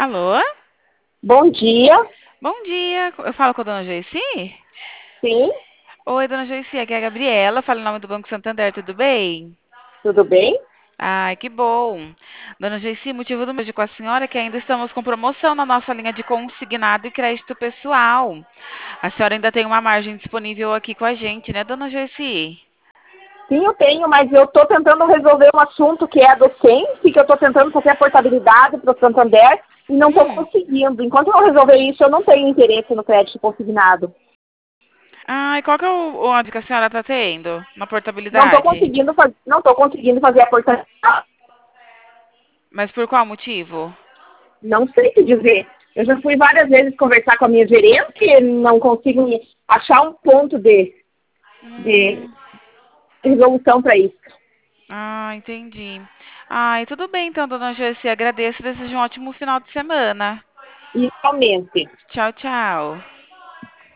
Alô? Bom dia, Bom dia. Eu falo com a dona Joici? sim, Oi, dona Joici, aqui é a Gabriela, falo em nome do Banco Santander, tudo bem? tudo bem? Ai, que bom. Dona Joici, motivo do meu com a senhora é que ainda estamos com promoção na nossa linha de consignado e crédito pessoal. A senhora ainda tem uma margem disponível aqui com a gente, né, dona Joici? Sim, eu tenho, mas eu estou tentando resolver um assunto que é do Sense, que eu estou tentando fazer a portabilidade para o Santander e não estou Hum. conseguindo. Enquanto eu não resolver isso, eu não tenho interesse no crédito consignado. Ai, qual que é o ódio que a senhora está tendo na Não estou portabilidade? conseguindo, não estou conseguindo fazer a portabilidade. Mas por qual motivo? Não sei te dizer. Eu já fui várias vezes conversar com a minha gerente e não consigo achar um ponto de Hum. resolução para isso. Ah, entendi. Ai, tudo bem então, dona Joyce. Agradeço e desejo um ótimo final de semana. Igualmente. Tchau, tchau.